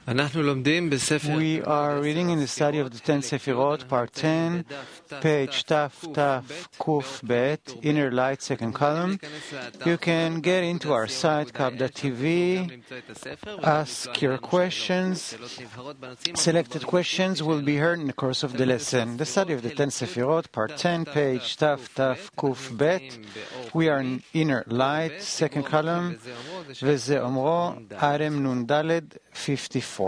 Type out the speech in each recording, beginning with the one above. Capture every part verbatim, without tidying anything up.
We are reading in the study of the Ten Sefirot, part ten, page Taf Taf Kuf Bet, Inner Light, second column. You can get into our site, kab dot t v, ask your questions. Selected questions will be heard in the course of the lesson. The study of the Ten Sefirot, part ten, page Taf Taf Kuf Bet. We are in Inner Light, second column, Veze Omro, Arem Nun Daled, fifty-four.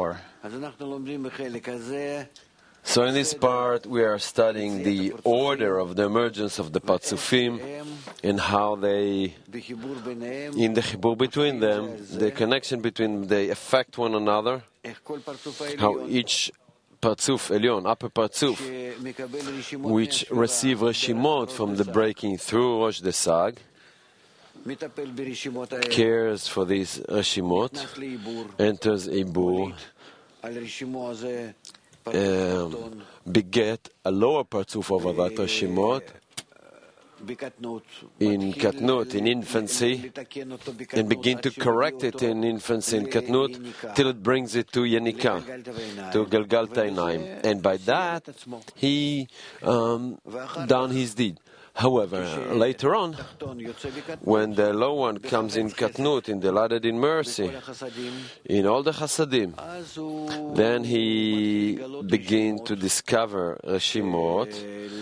So in this part we are studying the order of the emergence of the Patzufim and how they, in the chibur between them, the connection between them, they affect one another, how each Patzuf Elyon, upper Patzuf, which receive Reshimot from the breaking through Rosh Desag, cares for these Reshimot, enters Ibur, um, beget a lower Patzuf over that Reshimot, in Katnut, in infancy, and begin to correct it in infancy, in Katnut, till it brings it to Yenika, to Galgal Tainaim. And by that, he um, done his deed. However, later on, when the low one comes in Katnut, in delighted in mercy, in all the Chasadim, then he begins to discover Reshimot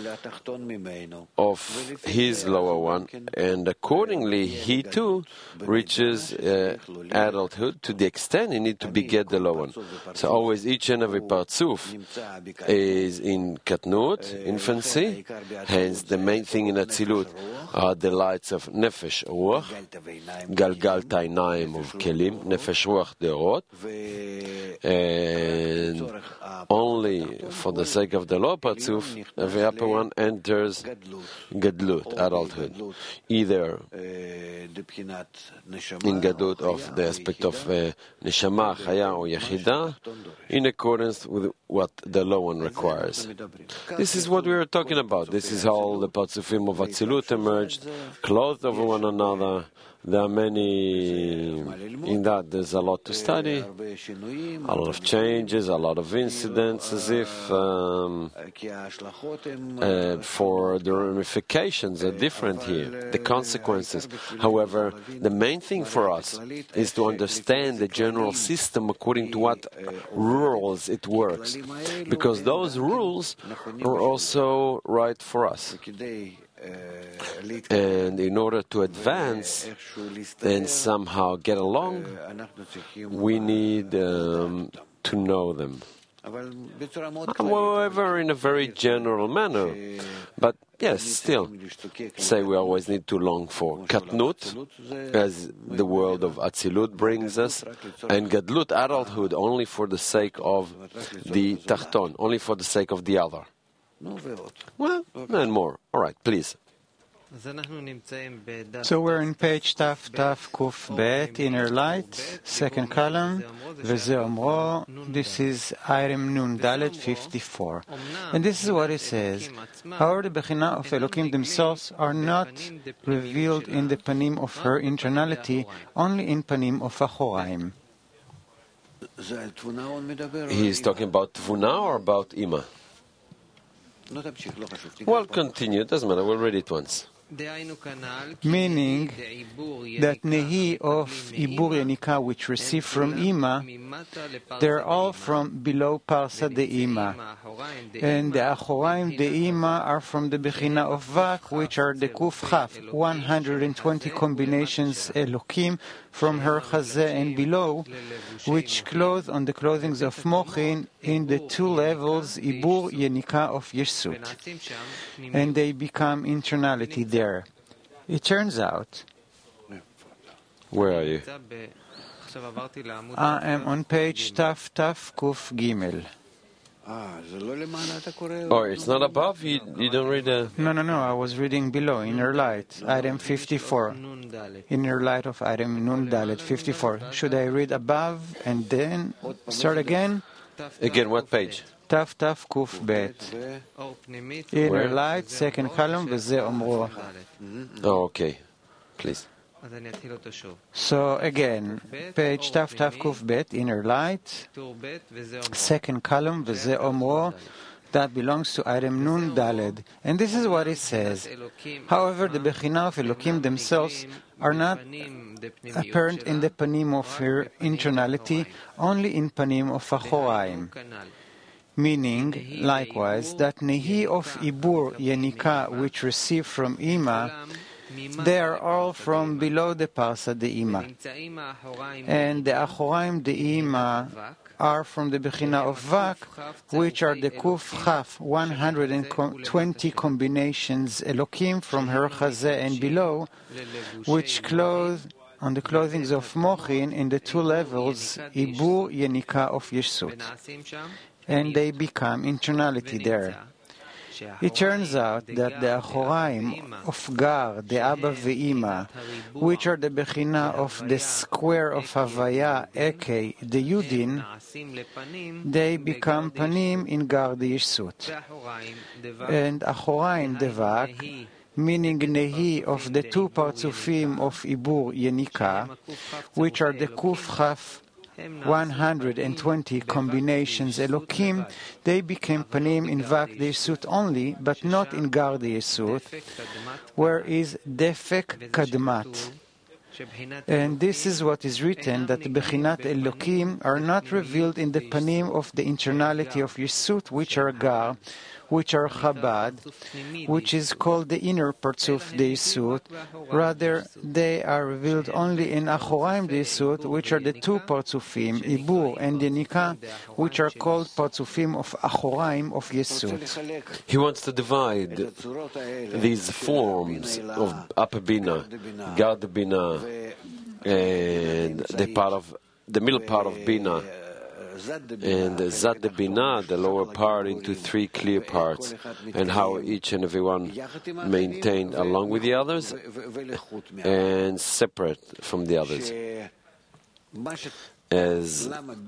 of his lower one, and accordingly, he too reaches uh, adulthood to the extent he needs to beget the lower one. So always each and every Patzuf is in Katnut, infancy, hence the main thing in Atzilut are the lights of Nefesh Ruach, Galgal Tainaim of Kelim, Nefesh Ruach Derot, and only for the sake of the low Patzuf, every upper one enters Gadlut, adulthood, either in Gadlut of the aspect of uh, Neshama, Chaya or Yechida, in accordance with what the low one requires. This is what we are talking about. This is how the Patzufim of Atzilut emerged, clothed over one another. There are many, in that there's a lot to study, a lot of changes, a lot of incidents, as if um, uh, for the ramifications are different here, the consequences. However, the main thing for us is to understand the general system according to what rules it works, because those rules are also right for us. And in order to advance and somehow get along, we need um, to know them. However, in a very general manner. But yes, still, say we always need to long for Katnut, as the world of Atzilut brings us, and Gadlut, adulthood, only for the sake of the Tachton, only for the sake of the other. Well, and more. All right, please. So we're in page Taf Taf Kuf Bet, Inner Light, second column, Veze Omro. This is Arem Nun Dalet fifty-four. And this is what it says. However, the Bechina of Elokim themselves are not revealed in the Panim of her internality, only in Panim of Achoraim. He is talking about Tvuna or about Ima? Well, continue, doesn't matter, we'll read it once. Meaning that Nehi of Ibur Yenika, which receive from Ima, they're all from below Parsa de Ima. And the Achoraim de Ima are from the Bechina of Vak, which are the Kuf Chaf, one hundred twenty combinations Elokim from her Chazeh and below, which clothe on the clothings of Mochin in the two levels Ibur Yenika of Yeshut. And they become internality there. It turns out. Where are you? I am on page Taf Taf Kuf Gimel. Oh, it's not above? You, you don't read the... No, no, no, I was reading below, Inner Light, item fifty-four. Inner Light of item Nun Dalet, fifty-four. Should I read above and then start again? Again, what page? Taf Taf Kuf Bet. Inner Light, second column, Veze Omro. Oh, okay. Please. So again, page Taf Taf Kuf Bet, Inner Light, second column, V'ze Omro, that belongs to item Nun Daled. And this is what it says. However, the Bechina of Elokim themselves are not apparent in the panim of her internality, only in panim of Achoraim. Meaning, likewise, that Nehi of Ibur Yenika, which receive from Ima, they are all from below the Parsa de Ima. And the Achoraim de Ima are from the Bechina of Vak, which are the Kuf Chaf, one hundred twenty combinations Elokim from her Chazeh and below, which clothe on the clothings of Mochin in the two levels, Ibur Yenika of Yeshut. And they become internality there. It turns out that the Achoraim of Gar, the Abba Ve'ima, which are the Bechina of the square of Havaya, Eke, the Yudin, they become Panim in Gar the Yeshut. And Achoraim, the Vak, meaning Nehi of the two Partzufim of Ibur Yenika, which are the Kuf Chaf, one hundred twenty combinations Elokim, they became Panim in Vak the Yesut only, but not in Gar the Yesut, where is Defek Kadmat. And this is what is written, that the Bechinat Elokim are not revealed in the Panim of the internality of Yesut, which are Gar, which are Chabad, which is called the inner Partzuf de Yesut. Rather, they are revealed only in Achoraim de Yesut, which are the two Partzufim, Ibur and Yenika, which are called Partzufim of Achoraim of Yesut. He wants to divide these forms of Upper Bina, Gad Bina, and the part of the middle part of Bina, and Zad de Bina, the lower part, into three clear parts, and how each and every one maintained along with the others and separate from the others. As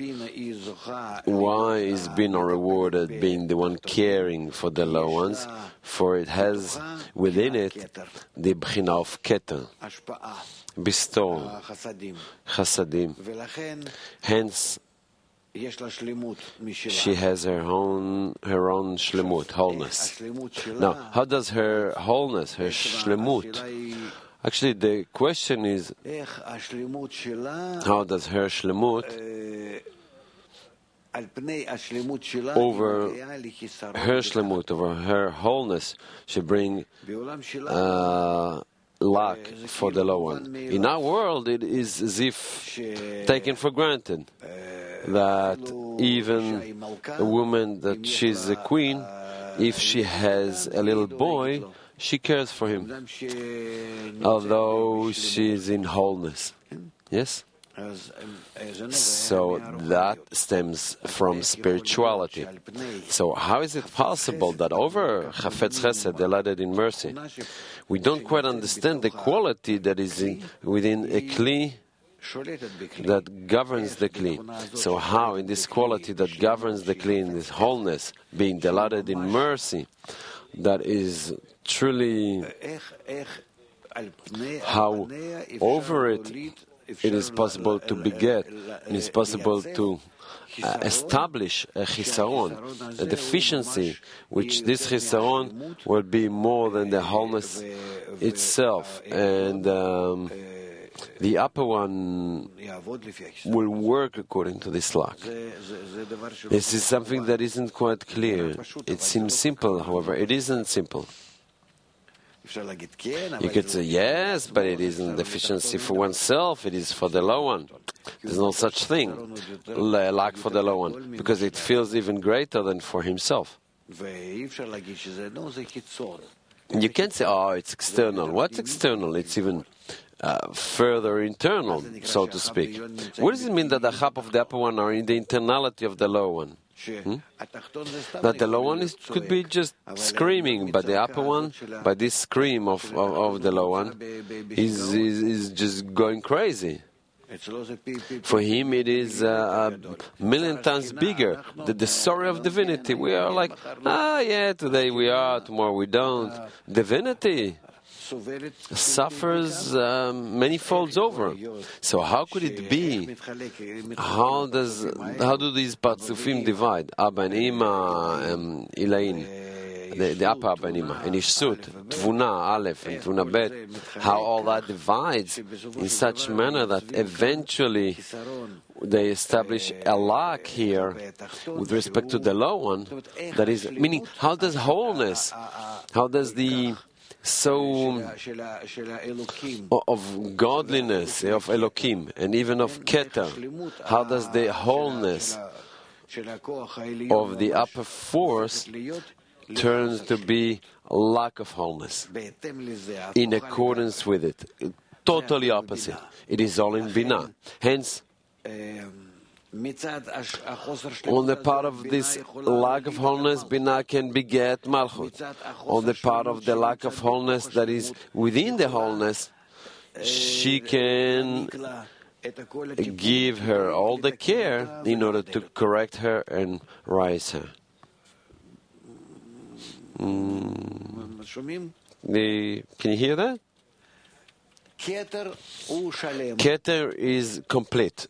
why is Bina rewarded being the one caring for the low ones? For it has within it the Bchina of Keter, bestow, Chasadim. Hence, she has her own her own shlemut, wholeness. Now, how does her wholeness, her shlemut? Actually, the question is, how does her shlemut over her shlemut, over her wholeness, she bring uh, lack for the low one? In our world, it is as if taken for granted that even a woman that she's a queen, if she has a little boy, she cares for him, although she is in wholeness. Yes? So that stems from spirituality. So how is it possible that over Chafetz Chesed, delighted in mercy, we don't quite understand the quality that is in, within a Kli that governs the Kli? So how in this quality that governs the Kli, in this wholeness, being delighted in mercy, that is truly how over it it is possible to beget, and it's possible to uh, establish a chisaron, a deficiency, which this chisaron will be more than the wholeness itself, and um, the upper one will work according to this lack. This is something that isn't quite clear. It seems simple, however, it isn't simple. You could say, yes, but it isn't deficiency for oneself, it is for the low one. There's no such thing, lack for the low one, because it feels even greater than for himself. You can't say, oh, it's external. What's external? It's even uh, further internal, so to speak. What does it mean that the chap of the upper one are in the internality of the low one? Hmm? That the low one is, could be just screaming, but the upper one, by this scream of, of, of the low one, is, is, is just going crazy. For him it is uh, a million times bigger. The, the story of divinity. We are like, ah, yeah, today we are, tomorrow we don't. Divinity. suffers um, many folds over. So how could it be? How does how do these parzufim divide? Abba and Ima, um, Ilain. The, the upper Abba and Ima, and Ishsut, Tvuna, Aleph, and Tvuna Bet, how all that divides in such manner that eventually they establish a lack here with respect to the low one. That is, meaning, how does wholeness, how does the so of godliness, of Elokim, and even of Keter, how does the wholeness of the upper force turns to be a lack of wholeness in accordance with it? Totally opposite. It is all in Binah. Hence, on the part of this lack of wholeness, Binah can beget Malchut. On the part of the lack of wholeness that is within the wholeness, she can give her all the care in order to correct her and rise her. Mm. The, can you hear that? Keter is complete.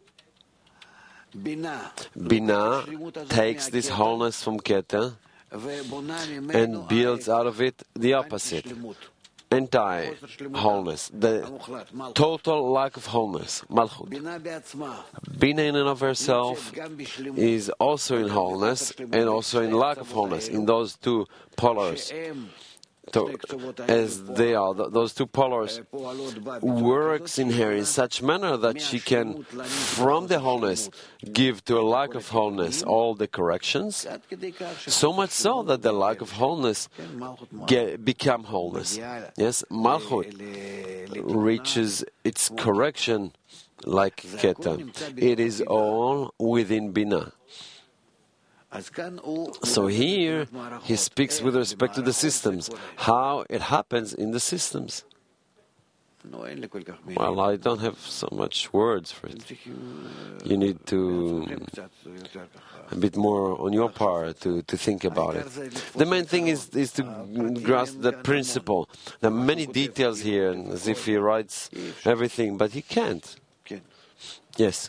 Binah takes this wholeness from Keter and builds out of it the opposite. Entire wholeness, the total lack of wholeness, Malchut. Binah in and of herself is also in wholeness and also in lack of wholeness, in those two polars. So, as they are, those two polars works in her in such manner that she can, from the wholeness, give to a lack of wholeness all the corrections, so much so that the lack of wholeness get, become wholeness. Yes, Malchut reaches its correction like Keter. It is all within Binah. So here, he speaks with respect to the systems, how it happens in the systems. Well, I don't have so much words for it. You need to, a bit more on your part to, to think about it. The main thing is, is to grasp the principle. There are many details here, as if he writes everything, but he can't. Yes.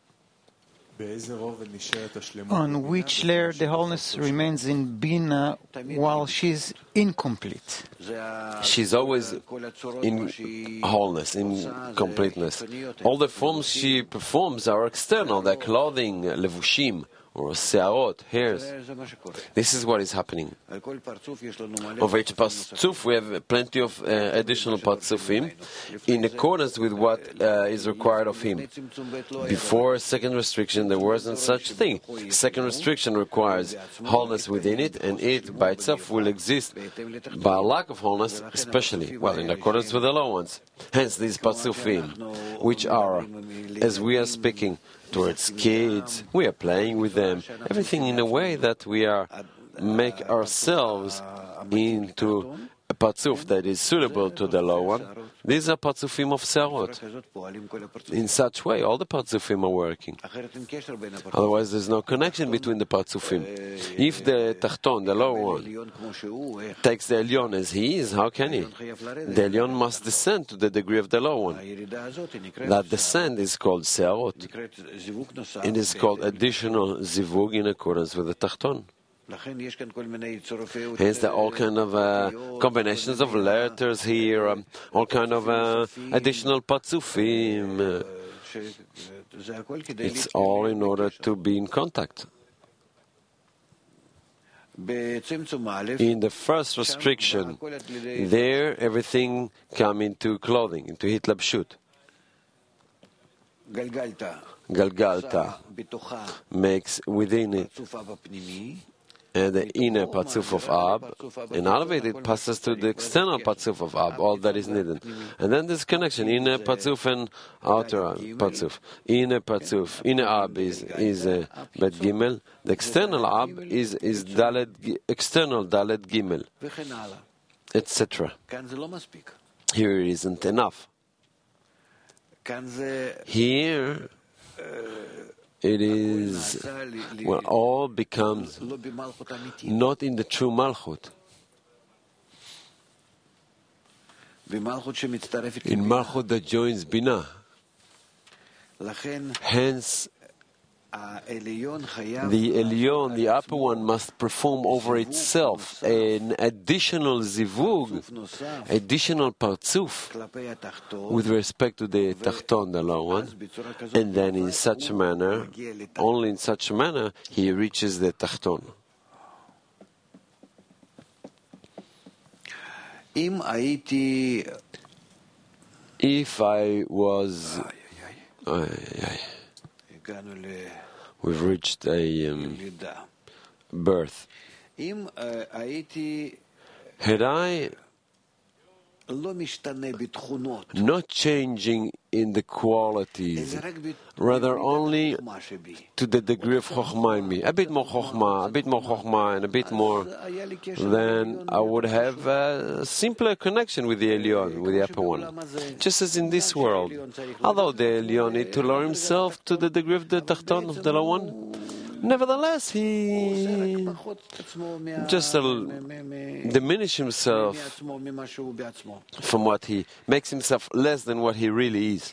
On which layer the wholeness remains in Bina while she's incomplete? She's always in wholeness, in completeness. All the forms she performs are external, they're clothing, levushim, or searot, hairs. This is what is happening. Of each parzuf, we have plenty of uh, additional parzufim in accordance with what uh, is required of him. Before second restriction, there wasn't such thing. Second restriction requires wholeness within it, and it by itself will exist by a lack of wholeness, especially, well, in accordance with the low ones. Hence, these parzufim, which are, as we are speaking, towards kids, we are playing with them, everything in a way that we are make ourselves into a parzuf that is suitable to the low one. These are parzufim of searot. In such way, all the parzufim are working. Otherwise, there's no connection between the parzufim. If the tachton, the low one, takes the elyon as he is, how can he? The elyon must descend to the degree of the low one. That descent is called searot. It is called additional zivug in accordance with the tachton. Hence, there are all kind of uh, combinations of letters here, um, all kind of uh, additional parzufim. Uh, it's all in order to be in contact. In the first restriction, there everything come into clothing, into hitlabshut. Galgalta makes within it and the inner parzuf of Ab, and out of it it passes to the external parzuf of Ab, all that is needed. And then this connection, inner parzuf and outer parzuf. Inner parzuf, inner Ab is is uh, Bet Gimel. The external Ab is is Dalet, external Dalet Gimel, et cetera. Here it isn't enough. Here it is when all becomes not in the true Malchut. in Malchut that joins Binah. Hence, the Elyon, the upper one, must perform over itself an additional zivug, additional partzuf, with respect to the Tachton, the lower one, and then in such a manner, only in such a manner, he reaches the Tachton. If I was... Ay, ay, ay. We've reached a um, birth. Had I not changing in the qualities, rather only to the degree of Chokhmah in me, a bit more Chokhmah, a bit more Chokhmah, and a bit more, then I would have a simpler connection with the Elyon, with the upper one. Just as in this world, although the Elyon need to lower himself to the degree of the Tachton, of the lower one, nevertheless, he just uh, diminish himself from what he makes himself less than what he really is.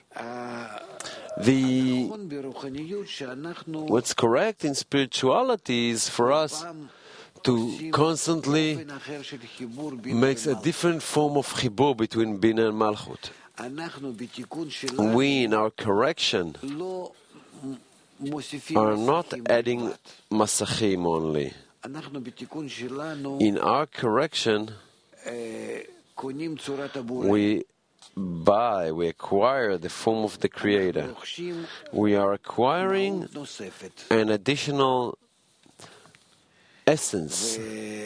The what's correct in spirituality is for us to constantly make a different form of chibur between Bina and Malchut. We, in our correction, are not adding masachim only. In our correction, we buy, we acquire the form of the Creator. We are acquiring an additional essence.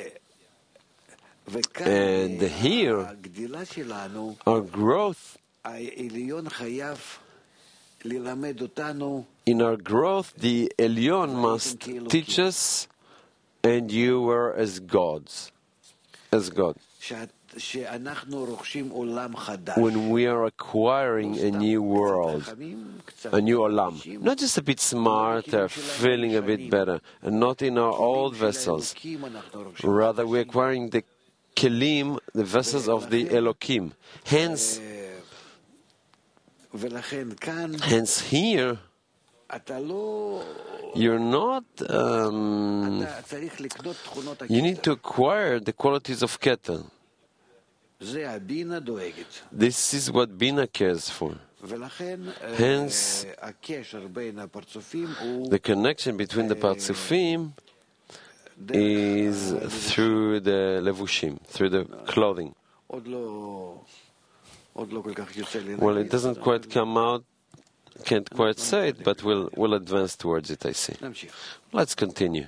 And here, our growth, in our growth, the Elyon must teach us, and you were as gods, as God. When we are acquiring a new world, a new olam, not just a bit smarter, feeling a bit better, and not in our old vessels, rather we're acquiring the kelim, the vessels of the Elokim. Hence, hence here, you're not, um, you need to acquire the qualities of Keter. This is what Bina cares for. Hence, the connection between the Partzufim is through the Levushim, through the clothing. Well, it doesn't quite come out, can't quite say it, but we'll, we'll advance towards it, I see. Let's continue.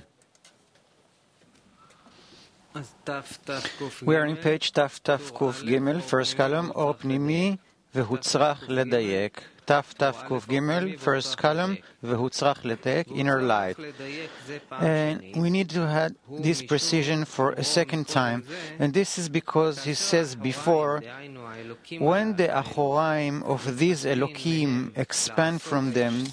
We are in page Taf Taf Kuf Gimel, first column, Or Pnimi Vehutzrach Ledayek. Taf Taf Kuf Gimel, first column, Vehutzrach Ledayek, inner light. And we need to have this precision for a second time, and this is because he says before, when the Achoraim of these Elokim expand from them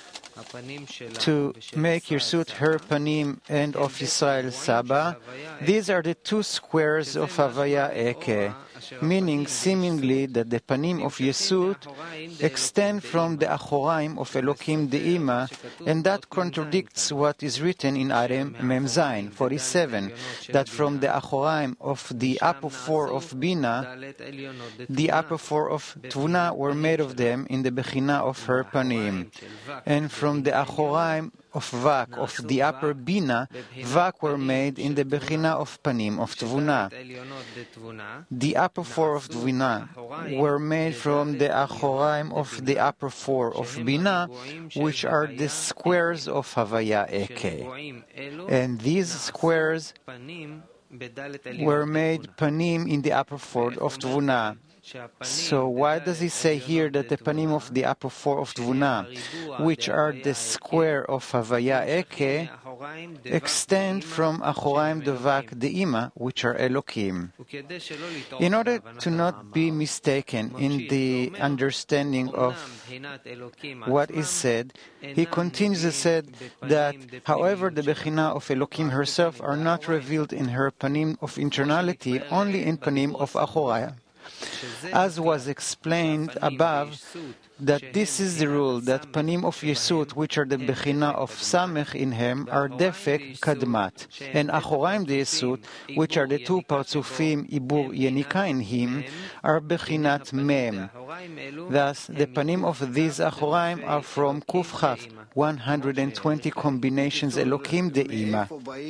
to make Yirsut her Panim and of Yisrael Saba, these are the two squares of Havaya Eke, meaning seemingly that the Panim of Yisut extend from the Achoraim of Elokim De'ima, and that contradicts what is written in Arem Mem Zayin forty-seven, that from the Achoraim of the upper four of Bina, the upper four of Tvuna were made of them in the Bechina of her Panim, and from the Achoraim of Vak, of the upper Bina, Vak were made in the Bechina of Panim, of Tvuna. The upper four of Tvuna were made from the Achoraim of the upper four of Bina, which are the squares of Havaya Eke. And these squares were made Panim in the upper four of Tvuna. So why does he say here that the Panim of the upper four of Tvuna, which are the square of Havaya Eke, extend from Achoraim Devak De'ima, which are Elokim? In order to not be mistaken in the understanding of what is said, he continues to say that, however, the Bechina of Elokim herself are not revealed in her Panim of internality, only in Panim of Achoraim. as was explained above, that this is the rule, that panim of Yesut, which are the bechina of Samech in him, are defek kadmat, and achoraim de Yesut, which are the two partsufim ibur yenika in him, are bechinat mem. Thus, the panim of these achoraim are from Kuf Chaf, one hundred twenty combinations Elokim de Ima.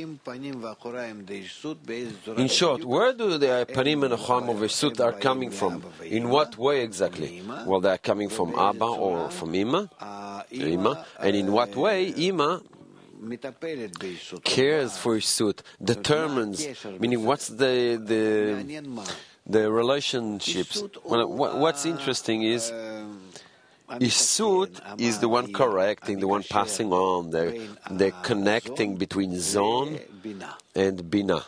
In short, where do the panim and achoraim of Yesut are coming from? In what way exactly? Well, they are coming from Abba or from Ima, Ima, and in what way Ima cares for Yesut, determines, meaning what's the the the relationships. Well, what's interesting is Yesut is the one correcting, the one passing on, the the connecting between Zon and Bina.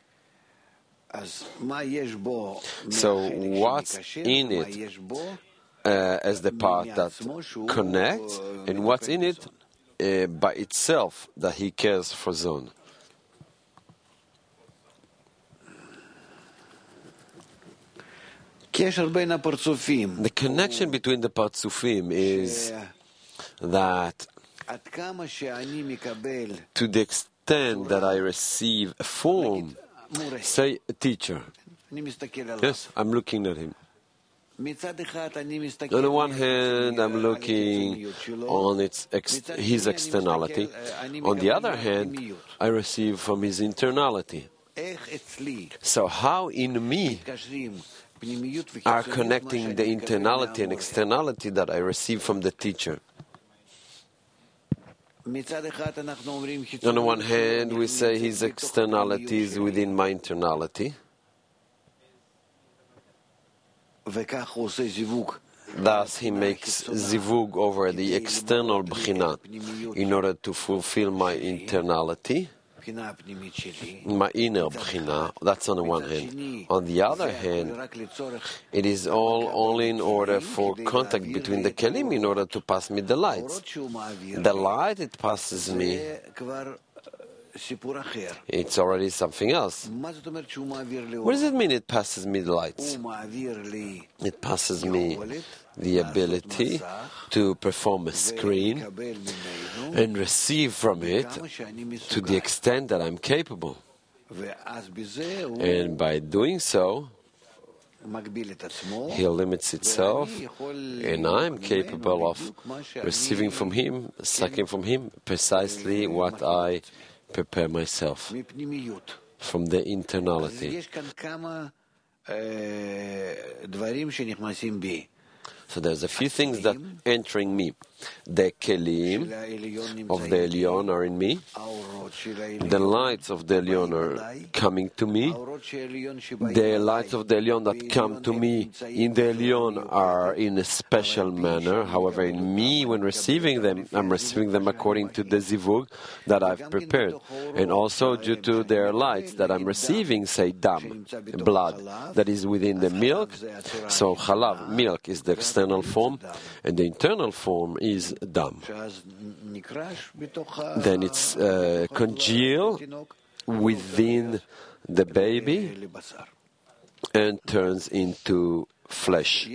So what's in it uh, as the part that connects, and what's in it uh, by itself that he cares for Zon? The connection between the Partsufim is that to the extent that I receive a form, say a teacher. Yes, I'm looking at him. On the one hand, I'm looking on its ex- his externality. On the other hand, I receive from his internality. So how in me are connecting the internality and externality that I receive from the teacher? On the one hand, we say his externality is within my internality. Thus, he makes zivug over the external bchina in order to fulfill my internality, my inner bchina. That's on the one hand. On the other hand, it is all only in order for contact between the kelim, in order to pass me the lights. The light it passes me, it's already something else. What does it mean it passes me the lights? It passes me the ability to perform a screen and receive from it to the extent that I'm capable. And by doing so, he limits itself, and I'm capable of receiving from him, sucking from him, precisely what I prepare myself from the internality. So there's a few things that entering me. The kelim of the Elyon are in me. The lights of the Elyon are coming to me. The lights of the Elyon that come to me in the Elyon are in a special manner. However, in me, when receiving them, I'm receiving them according to the zivug that I've prepared. And also due to their lights that I'm receiving, say dam, blood, that is within the milk. So chalav, milk, is the external form, and the internal form is dam. Then it's uh, congealed within the baby and turns into flesh.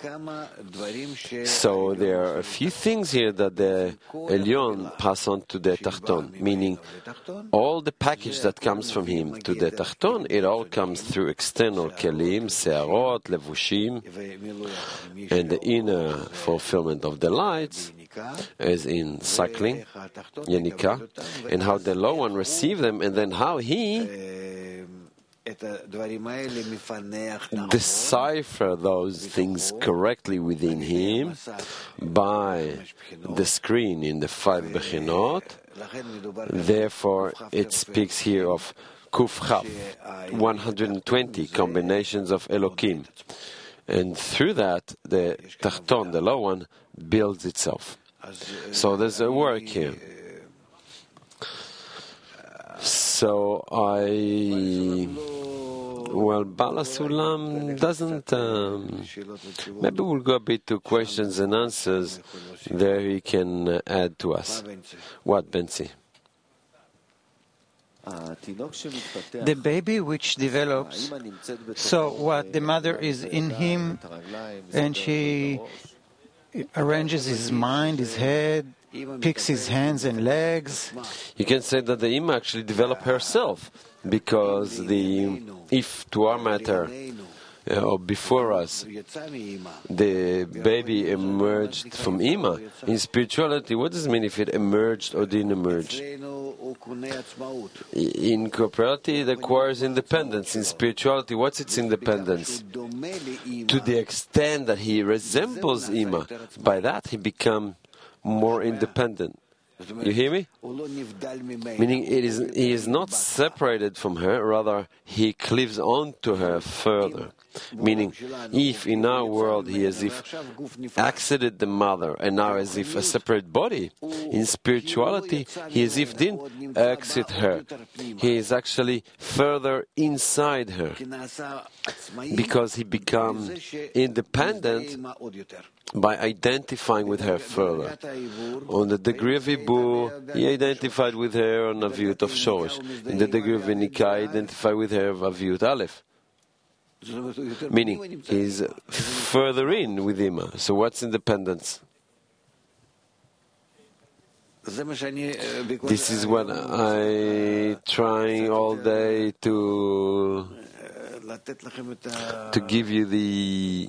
So there are a few things here that the Elyon pass on to the Tachton, meaning all the package that comes from him to the Tachton, it all comes through external kelim, searot, levushim, and the inner fulfillment of the lights, as in cycling, yenika, and how the low one receive them, and then how he decipher those things correctly within him by the screen in the five bechinot. Therefore, it speaks here of Kuf Chaf, one hundred twenty combinations of Elokim. And through that, the Tachton, the low one, builds itself. So there's a work here. So I, well, Bala Sulam doesn't, um, maybe we'll go a bit to questions and answers. There he can uh, add to us. What, Benzi? Uh, The baby which develops, so what, the mother is in him and she arranges his mind, his head, picks his hands and legs. You can say that the Ima actually developed herself, because the, if to our matter, uh, or before us, the baby emerged from Ima, in spirituality, what does it mean if it emerged or didn't emerge? In corporality, it acquires independence. In spirituality, what's its independence? To the extent that he resembles Ima, by that he becomes more independent. You hear me? Meaning it is, he is not separated from her, rather he cleaves on to her further. Meaning, if in our world he as if exited the mother and now as if a separate body, in spirituality he as if didn't exit her. He is actually further inside her, because he becomes independent by identifying with her further. On the degree of Ibur, he identified with her on Aviyut of Shorosh. In the degree of Venika, he identified with her of Aviyut Aleph. Meaning, he is further in with Ima. So what's independence? This is what I trying all day to to give you the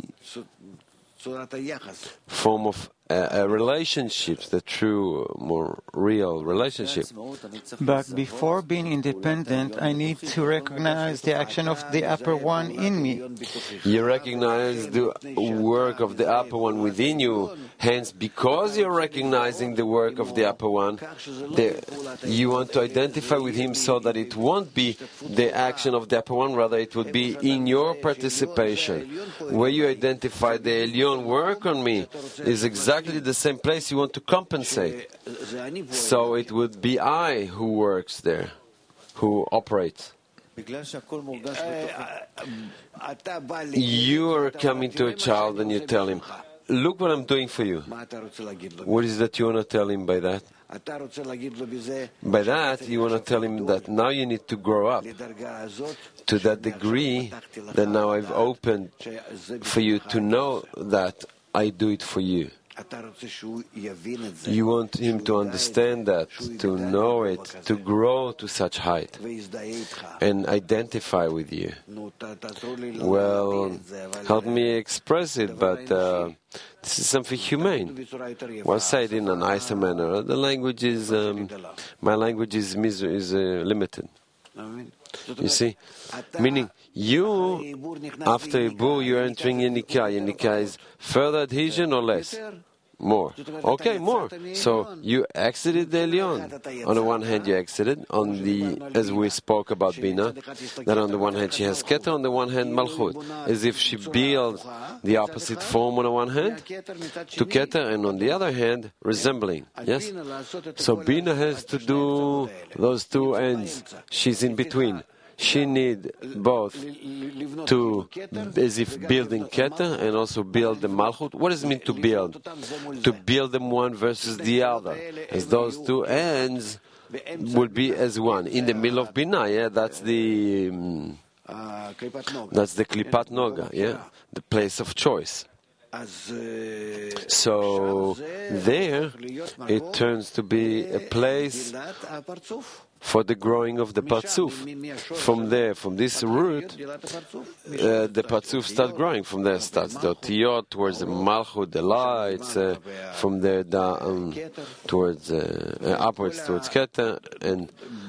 form of uh, a relationship, the true, more real relationship. But before being independent, I need to recognize the action of the upper one in me. You recognize the work of the upper one within you. Hence, because you're recognizing the work of the upper one, the, you want to identify with him so that it won't be the action of the upper one, rather it would be in your participation. Where you identify the Elyon work on me is exactly the same place you want to compensate. So it would be I who works there, who operates. You are coming to a child and you tell him, look what I'm doing for you. What is that you want to tell him by that? By that, you want to tell him that now you need to grow up to that degree that now I've opened for you to know that I do it for you. You want him to understand that, to know it, to grow to such height and identify with you. Well, help me express it, but uh, this is something humane. Well, say it in a nicer manner. The language is, um, my language is, is uh, limited. You see? Meaning, you, after Ibur, you're entering Yenika. Yenika is further adhesion or less? More. Okay, more. So you exited the Elyon. On the one hand, you exited, on the, as we spoke about Bina, that on the one hand she has Keter, on the one hand Malchut. As if she builds the opposite form on the one hand to Keter, and on the other hand, resembling. Yes? So Bina has to do those two ends. She's in between. She need both to, as if building Keter and also build the Malchut. What does it mean to build? To build them one versus the other. As those two ends will be as one. In the middle of Bina, yeah, that's the, um, that's the Klipat Noga, yeah, the place of choice. So there it turns to be a place for the growing of the Parzuf. From there, from this root, uh, the Parzuf starts growing. From there starts the Otiyot, towards the Malchut, the lights, uh, from there the, um, towards, uh, uh, upwards towards Keter, and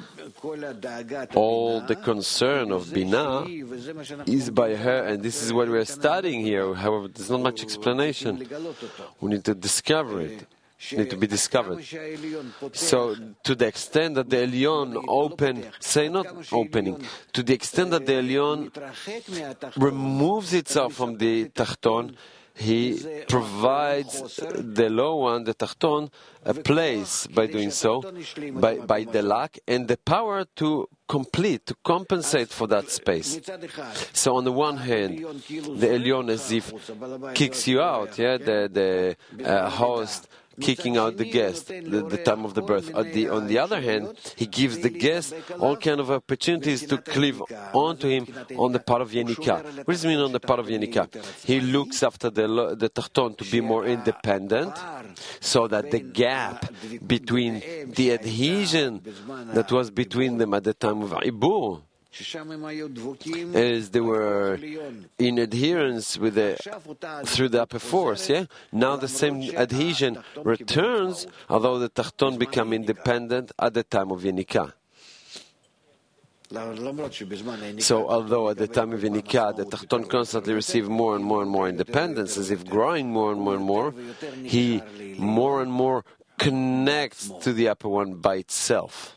all the concern of Bina is by her, and this is what we are studying here. However, there's not much explanation. We need to discover it. Need to be discovered. So, to the extent that the Elyon open, say not opening, to the extent that the Elyon removes itself from the Tachton, he provides the low one, the Tachton, a place by doing so, by, by the lack, and the power to complete, to compensate for that space. So on the one hand, the Elyon as if kicks you out, yeah, the, the uh, host kicking out the guest, the, the time of the birth. At the, on the other hand, he gives the guest all kind of opportunities to cleave onto him on the part of Yenika. What does it mean on the part of Yenika? He looks after the, the Tachton to be more independent, so that the gap between the adhesion that was between them at the time of Ibur, as they were in adherence with the, through the upper force, yeah? Now the same adhesion returns, although the Tachton become independent at the time of Yenika. So, although at the time of Yenika, the Tachton constantly received more and more and more independence, as if growing more and more and more, he more and more connects to the upper one by itself.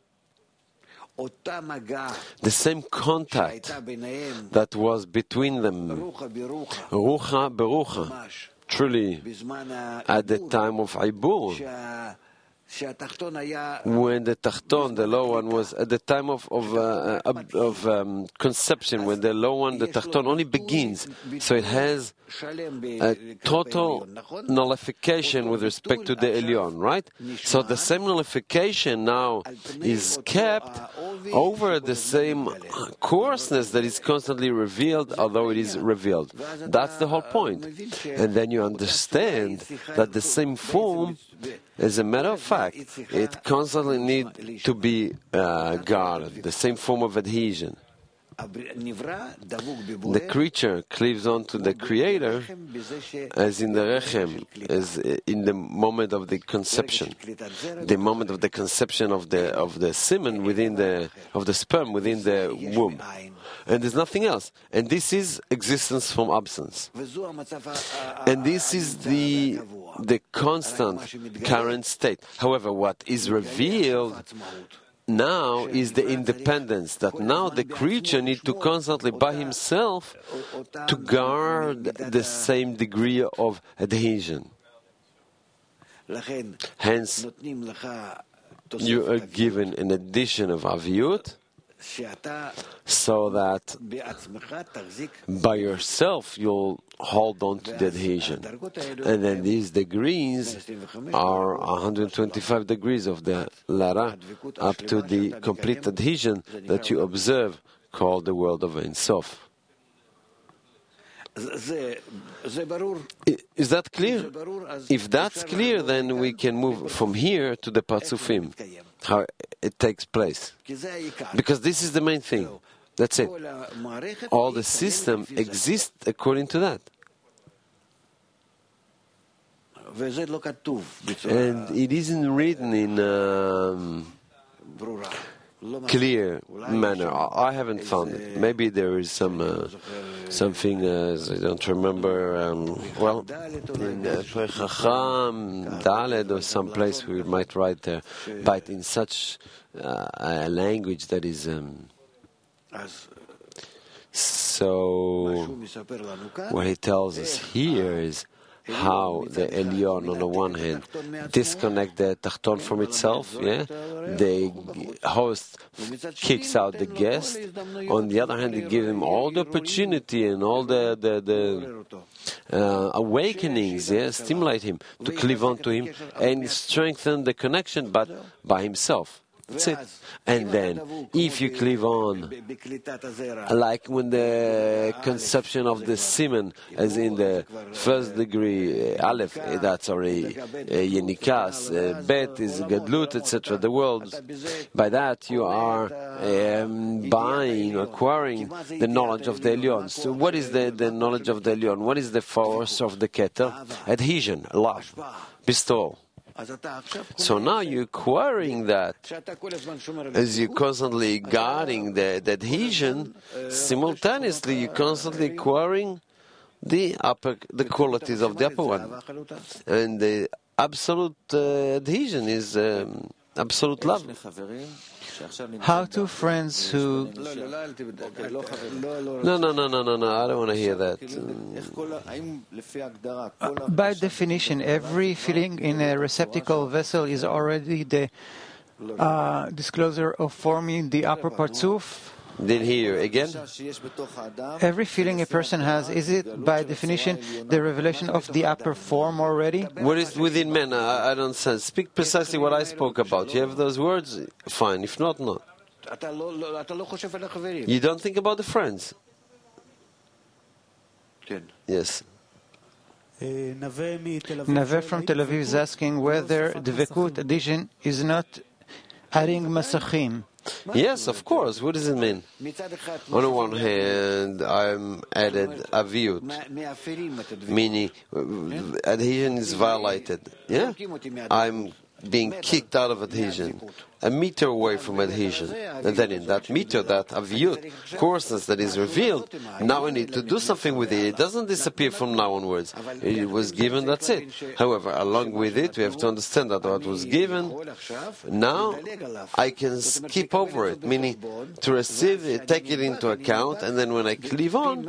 The same contact that was between them, Rucha Berucha, truly at the time of Ibur, when the Tachton, the low one, was at the time of of, uh, of um, conception, when the low one, the Tachton, only begins, so it has a total nullification with respect to the Elyon, right? So the same nullification now is kept over the same coarseness that is constantly revealed, although it is revealed. That's the whole point. And then you understand that the same form, as a matter of fact, it constantly needs to be uh, guarded, the same form of adhesion. The creature cleaves on to the Creator as in the Rechem, as in the moment of the conception, the moment of the conception of the of the semen within the of the sperm within the womb, and there's nothing else. And this is existence from absence, and this is the the constant current state. However, what is revealed now is the independence, that now the creature needs to constantly by himself to guard the same degree of adhesion. Hence, you are given an addition of aviyut, so that by yourself you'll hold on to the adhesion. And then these degrees are one hundred twenty-five degrees of the Lara, up to the complete adhesion that you observe, called the world of Ein Sof. Is that clear? If that's clear, then we can move from here to the Parzufim, how it takes place. Because this is the main thing. That's it. All the system exists according to that. And it isn't written in um, clear manner. I haven't found it. Maybe there is some uh, something, uh, I don't remember, um, well, in uh, Chacham, Daled, or some place we might write there, but in such uh, a language that is... Um, so, what he tells us here is how the Elyon, on the one hand, disconnect the Tachton from itself, yeah? The host kicks out the guest. On the other hand, they give him all the opportunity and all the, the, the uh, awakenings, yeah? Stimulate him to cleave on to him and strengthen the connection, but by himself. That's it. And then, if you cleave on, like when the conception of the semen, as in the first degree, uh, Aleph, uh, that's already uh, Yenikas, uh, Bet is Gadlut, et cetera, the world, by that you are um, buying, acquiring the knowledge of the Elyon. So what is the, the knowledge of the Elyon? What is the force of the Keter? Adhesion, love, bestowal. So now you're acquiring that, as you're constantly guarding the, the adhesion, simultaneously you're constantly acquiring the upper, the qualities of the upper one. And the absolute uh, adhesion is um, absolute love. How two friends who... No, no, no, no, no, no, I don't want to hear that. Uh, by definition, every filling in a receptacle vessel is already the uh, disclosure of forming the upper Parzuf. Didn't hear again? Every feeling a person has, is it by definition the revelation of the upper form already? What is within man? I, I don't understand. Speak precisely what I spoke about. You have those words? Fine. If not, no. You don't think about the friends? Yes. Naveh from Tel Aviv is asking whether the Dvekut addition is not adding masachim. Yes, of course. What does it mean? On the one hand, I'm added aviyut, meaning adhesion is violated. Yeah, I'm being kicked out of adhesion, a meter away from adhesion. And then in that meter, that aviyut, coarseness that is revealed, now I need to do something with it. It doesn't disappear from now onwards. It was given, that's it. However, along with it, we have to understand that what was given, now I can skip over it, meaning to receive it, take it into account, and then when I cleave on,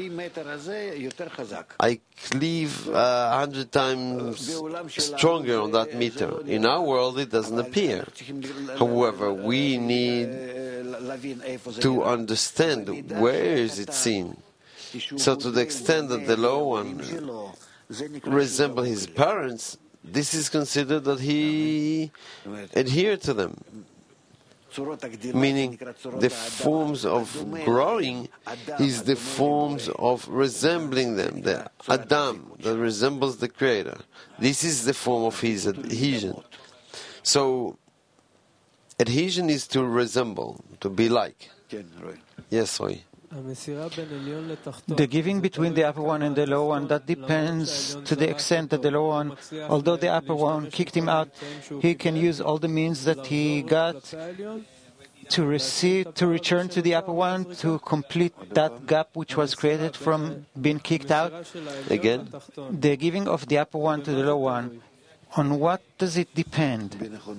I cleave uh, a hundred times stronger on that meter. In our world, it doesn't appear. However, we need to understand where is it seen. So to the extent that the low one resembles his parents, this is considered that he adhered to them. Meaning the forms of growing is the forms of resembling them. The Adam that resembles the Creator. This is the form of his adhesion. So adhesion is to resemble, to be like. Yes, Roy. The giving between the upper one and the lower one, that depends to the extent that the lower one, although the upper one kicked him out, he can use all the means that he got to receive, to return to the upper one, to complete that gap which was created from being kicked out. Again? The giving of the upper one to the lower one, on what does it depend?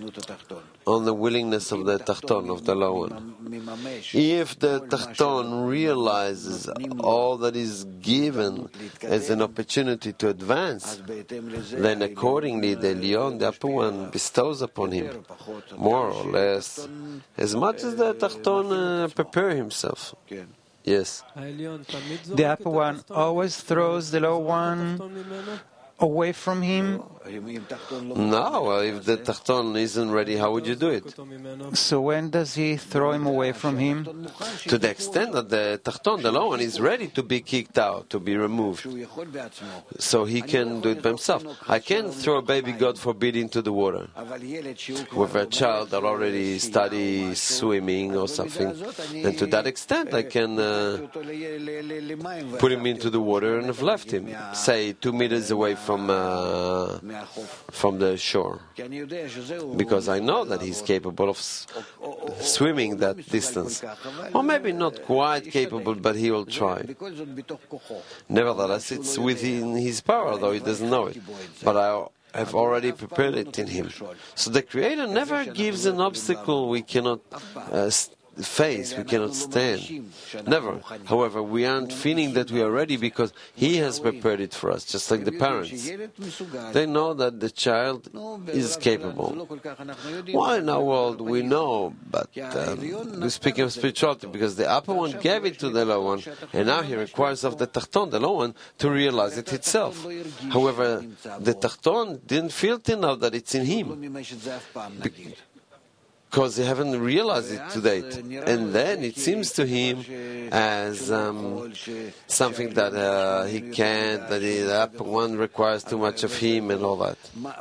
On the willingness of the Tachton, of the low one. If the Tachton realizes all that is given as an opportunity to advance, then accordingly the Elyon, the upper one, bestows upon him, more or less, as much as the Tachton uh, prepare himself. Yes. The upper one always throws the lower one away from him? No, if the Tachton isn't ready, how would you do it? So when does he throw him away from him? To the extent that the Tachton, the low one, is ready to be kicked out, to be removed. So he can do it by himself. I can throw a baby, God forbid, into the water. With a child that already studies swimming or something, and to that extent I can uh, put him into the water and have left him, say two meters away from From, uh, from the shore, because I know that he's capable of s- swimming that distance, or maybe not quite capable, but he will try. Nevertheless, it's within his power, though he doesn't know it. But I have already prepared it in him. So the Creator never gives an obstacle we cannot uh, st- face, we cannot stand. Never. However, we aren't feeling that we are ready because He has prepared it for us, just like the parents. They know that the child is capable. Why in our world we know, but um, we're speaking of spirituality because the upper one gave it to the lower one, and now he requires of the Tachton, the lower one, to realize it itself. However, the Tachton didn't feel till now that it's in him. Be- Because they haven't realized it to date. And then it seems to him as um, something that uh, he can't, that the upper one requires too much of him and all that.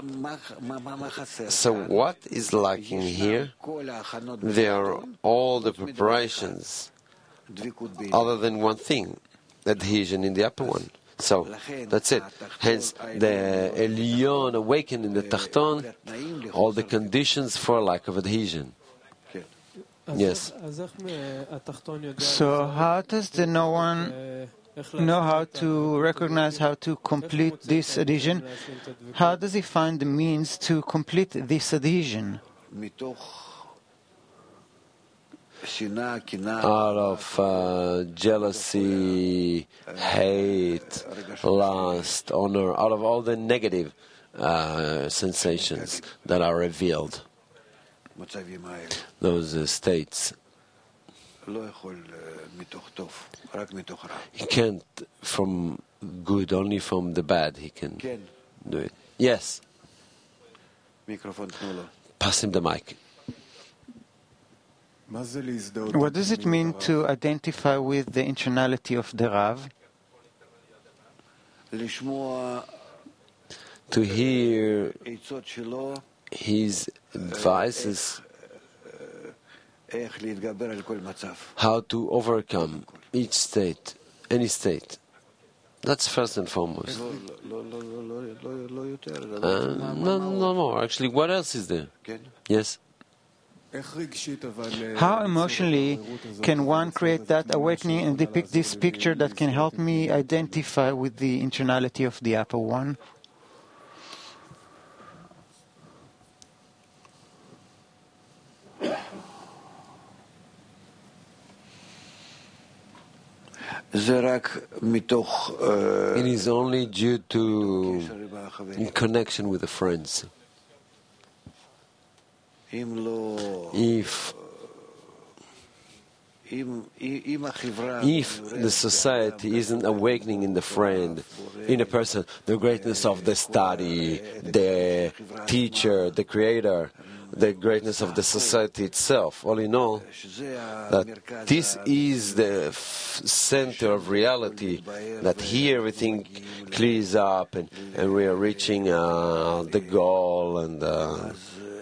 So what is lacking here? There are all the preparations, other than one thing, adhesion in the upper one. So, that's it. Hence, the Elyon awakened in the Tachton, all the conditions for lack of adhesion. Yes. So, how does the no one know how to recognize how to complete this adhesion? How does he find the means to complete this adhesion? Out of uh, jealousy, hate, lust, honor, out of all the negative uh, sensations that are revealed, those uh, states. He can't from good, only from the bad he can do it. Yes. Pass him the mic. What does it mean to identify with the internality of the Rav? To hear his advices, how to overcome each state, any state. That's first and foremost. Uh, no, no more. Actually, what else is there? Yes? How emotionally can one create that awakening and depict this picture that can help me identify with the internality of the Upper One? It is only due to in connection with the friends. If if the society isn't awakening in the friend, in a person, the greatness of the study, the teacher, the creator, the greatness of the society itself, all in all, that this is the f- center of reality, that here everything clears up and, and we are reaching uh, the goal and uh,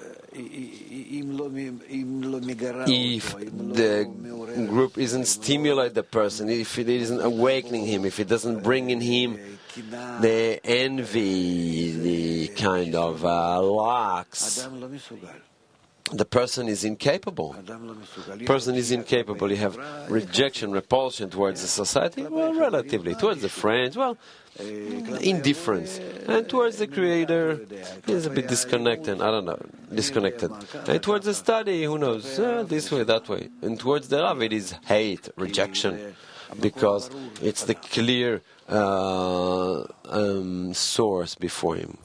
if the group isn't stimulate the person, if it isn't awakening him, if it doesn't bring in him the envy, the kind of uh, lacks, the person is incapable. The person is incapable. You have rejection, repulsion towards the society, well, relatively. Towards the friends, well, indifference. And towards the Creator, he's a bit disconnected. I don't know, disconnected. And towards the study, who knows, uh, this way, that way. And towards the Rav, it is hate, rejection, because it's the clear uh, um, source before him.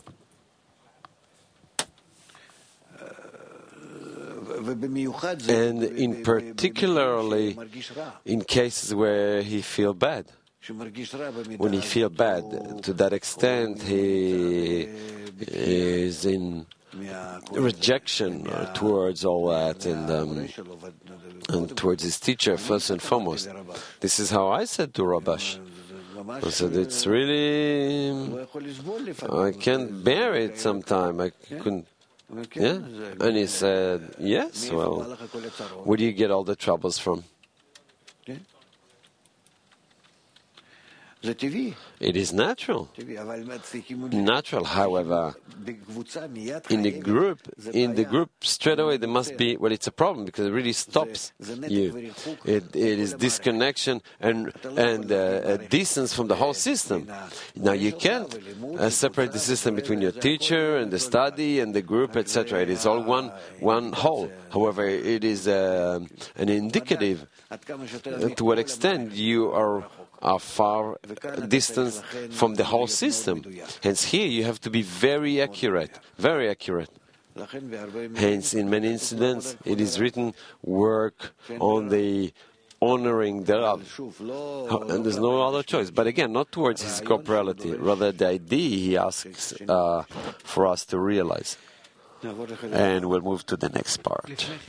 And in particularly in cases where he feel bad. When he feel bad, to that extent he is in rejection towards all that and um, and towards his teacher first and foremost. This is how I said to Rabash. I said, it's really, I can't bear it sometime. I couldn't. Yeah, and he said, yes, well, where do you get all the troubles from? It is natural. Natural, however, in the group, in the group straight away there must be, well, it's a problem because it really stops you. It, it is disconnection and and uh, a distance from the whole system. Now you can't uh, separate the system between your teacher and the study and the group, et cetera. It is all one one whole. However, it is uh, an indicative to what extent you are. are far distance from the whole system. Hence here you have to be very accurate, very accurate. Hence in many incidents it is written, work on the honoring the Rav. And there's no other choice. But again, not towards his corporality, rather the idea he asks uh, for us to realize. And we'll move to the next part.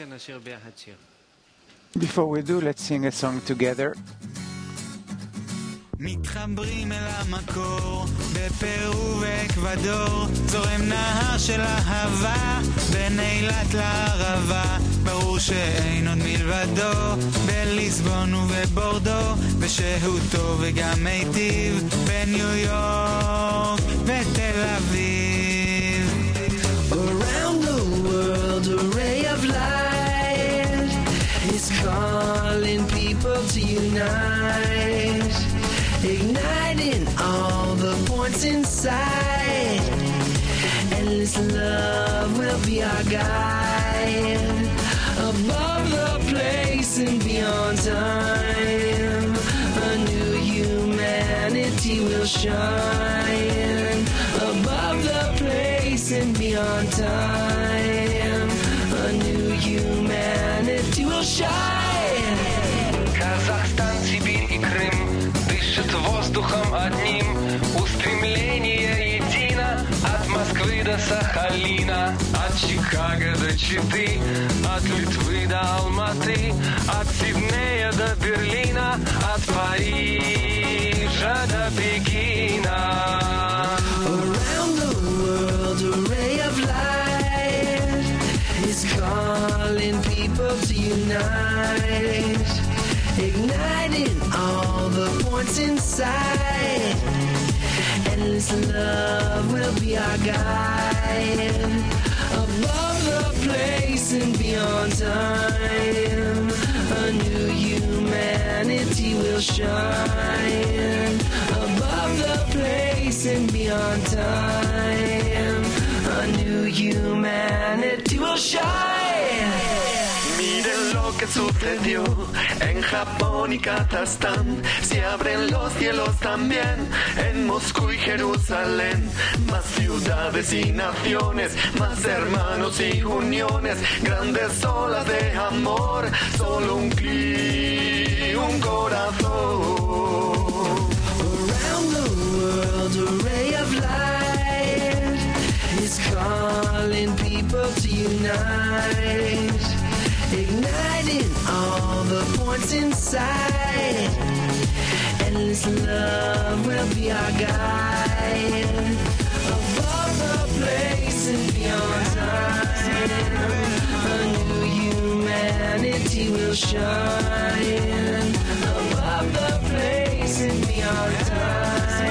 Before we do, let's sing a song together. מתחברים אל המקור, בפרו ואקוודור, זורם נהר של אהבה, בין אילת לערבה, ברור שאין עוד מלבדו, בליסבון ובבורדו, ושהותו וגם מיטיב, בניו יורק ותל אביב. Around the world a ray of light is calling people to unite, igniting all the points inside. Endless love will be our guide, above the place and beyond time. A new humanity will shine, above the place and beyond time. A new humanity will shine. одним. Устремление едино от Москвы до Сахалина, от Чикаго до Читы, от Литвы до Алматы, от Сиднея до Берлина, от Парижа до Пекина. Around the world, a ray of light is calling people to unite, igniting all the points inside. Endless love will be our guide, above the place and beyond time. A new humanity will shine, above the place and beyond time. A new humanity will shine. Miren lo que sucedió en Japón y Kazajstán. Se abren los cielos también en Moscú y Jerusalén. Más ciudades y naciones, más hermanos y uniones. Grandes olas de amor, solo un clic, un corazón. Around the world, a ray of light is calling people to unite, igniting all the points inside. Endless love will be our guide, above the place and beyond time. A new humanity will shine, above the place and beyond time.